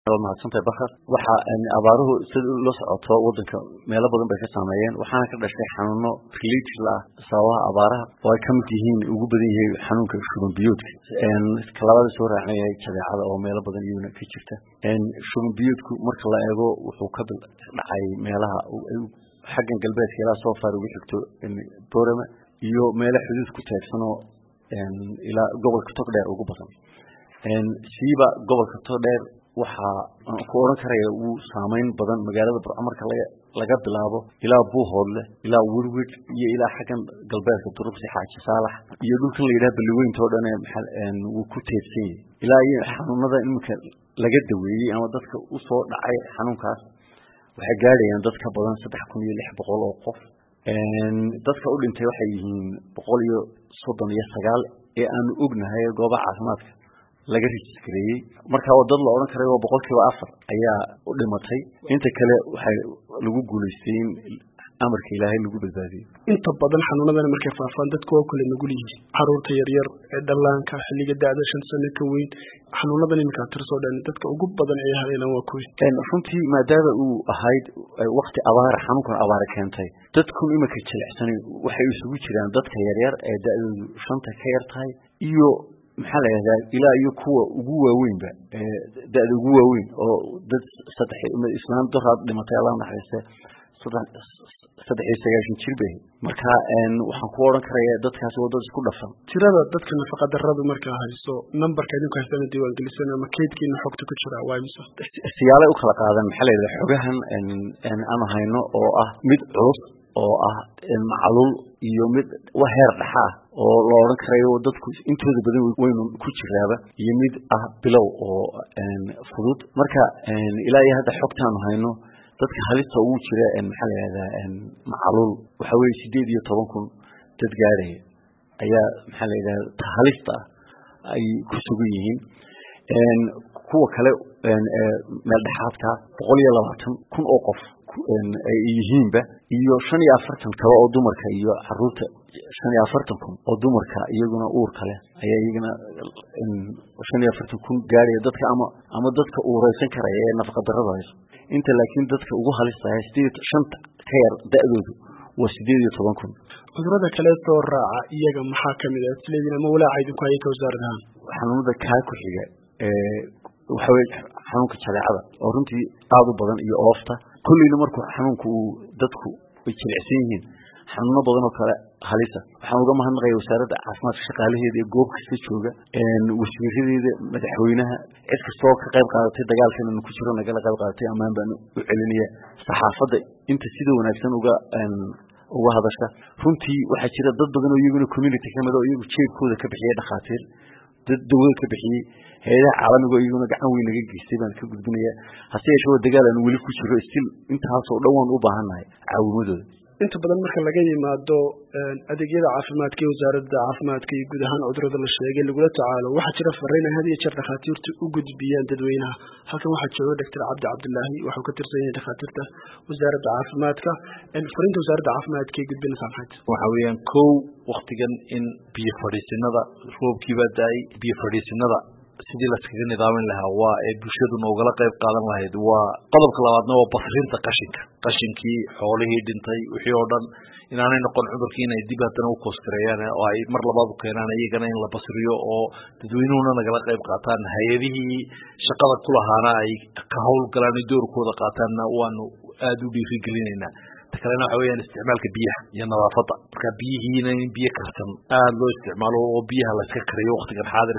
mahadsantahay bakar waxa abaaruhu sida loo socoto wadanka meelo badan bay ka saameeyeen waxaana ka dhashay xanuuno related la sababaha abaaraha oo ay ka mid yihiin ugu badan yahay xanuunka shuban biyoodka labada soo raacay jadeecada oo meelo badan iyuna ka jirta shuban biyoodku marka la eego wuxuu ka dhacay meelaha xaggan galbeedka ilaa soo faar ugu xigto Boorama iyo meelo xuduud ku teegsano ilaa gobolka Togdheer ugu badan siiba gobolka Togdheer waxa ku oran karaya uu saameyn badan magaalada marka laga bilaabo ilaa Buuhoodle ilaa Werwig iyo ilaa xagan galbeedka Turubsi Xaaji Saalax iyo dhulkan la yiraahdo Balweyn toodhan uu ku teedsan ilaa xanuunada imika laga daweeyay ama dadka u soo dhacay xanuunkaas waxa gaarayaan dadka badan 3600 oo qof dadka u dhintay waxay yihiin 139 ee aan ognahay goobaha caafimaadka laga rejistareeyay marka dad la oran karay oo 4% ayaa u dhimatay inta kale waxay lagu guuleystay amarka Ilaahay lagu badbaadiyo inta badan xanuunadan markay faafaan dadku waa kale nugul yihiin caruurta yar yar ee dhallaanka xilliga da'da 5 sano ka weyn xanuunadan imika tirso dhan dadka ugu badan ee haleelan waa kuwi runtii maadaama uu ahayd waqti abaar xanuunkan abaar keentay dadku imika jilicsan waxay isugu jiraan dadka yar yar ee da'doodu 5 ka yar tahay iyo maxaa la yiraahdaa ilaa iyo kuwa ugu waaweynba da'da ugu waaweyn oo dad saddex islaan daraad dhimatay Allah naxariista saddex jirbay marka waxaan ku oran karayaa dadkaas wadada isku dhafan tirada dadka nafaqa darradu marka hayso numberka idinku haystaan diiwaan gelisan ama keedkiina xogta ku jira waa imisa siyaalo u kala qaadan maxaa la yiraahdaa xogahan aan hayno oo ah mid culus oo ah macluul iyo mid heer dhaxa oo la oran karayo dadku intooda badan waynu ku jiraaba iyo mid ah bilow oo fudud marka ilaa iyo hadda xogtaan hayno dadka halista ugu jira maxaa la yiraahdaa macluul waxa weey 18 dad gaaray ayaa maxaa la yiraahdaa halista ay ku sugan yihiin kuwa kale meel dhaxaadka 120 oo qof ay yihiinba iyo 45 kale oo dumarka iyo caruurta 45 oo dumarka iyaguna uur kale ayaa iyaguna 45 gaaray dadka ama dadka uuraysan karaya ee nafaqa darrada hayso inta laakiin dadka ugu halista ah 5 ka yar da'doodu waa 18 cudurada kale soo raaca iyaga maxaa kamid ah isleedina ma walaacayd ku ay ka wasaaradaan xanuunada ka ku xiga waxa weey xanuunka jadeecada oo runtii aad u badan iyo oofta kulliina markuu xanuunku dadku ay jilicsan yihiin xanuuno badan oo kale halisa waxaan uga mahadnaqayaa wasaaradda caafimaadka shaqaalaheeda ee goob kasta jooga wasiiradeeda madaxweynaha cid kastoo ka qayb qaadatay dagaalkan ku jiro nagala qayb qaadatay amaan baan u celinaya saxaafadda inta sida wanaagsan uga hadasha runtii waxa jira dad badan oo iyaguna community kamid oo iyagu jeebkooda ka bixiyay dhaqaatiir dad dawlad ka bixiyay hay'adaha caalamiga oo iyaguna gacan weyn naga geystay baan ka gudbinaya hase yeeshee dagaal aan wali ku jiro still intaas oo dhawaan u baahanahay caawimadooda inta badan marka laga yimaado adeegyada caafimaadka ee wasaaradda caafimaadka iyo guud ahaan cudurrada la sheegay lagula tacaalo waxa jira fariin had iyo jeer dhakhaatiirtu u gudbiyaan dadweynaha halkan waxaa jooga Dr. Cabdi Cabdullaahi wuxuu ka tirsan yahay dhakhaatiirta wasaaradda caafimaadka fariinta wasaaradda caafimaadka ee gudbinaysa waxa weeyaan kow waqtigan in biyo fadhiisinada roobkiiba daay biyo fadhiisinada sidii la iskaga nidaamin lahaa waa ee bulshadu noogala qayb qaadan lahayd waa qodobka labaadna waa basrinta qashinkii xoolihii dhintay wixii oo dhan inaanay noqon cudurkii inay dib haddana u koosgareeyaan oo ay mar labaad u keenaan iyagana in la basriyo oo dadweynuhuna nagala qayb qaataan hay-adihii shaqada ku lahaana ay ka howlgalaan doorkooda qaataanna waanu aada u dhiirigelinaynaa kalena waxa weeyaan isticmaalka biyaha iyo nadaafadda marka biyihiina in biyo karsan aad loo isticmaalo oo biyaha la iska kariyo waqtigan xaadir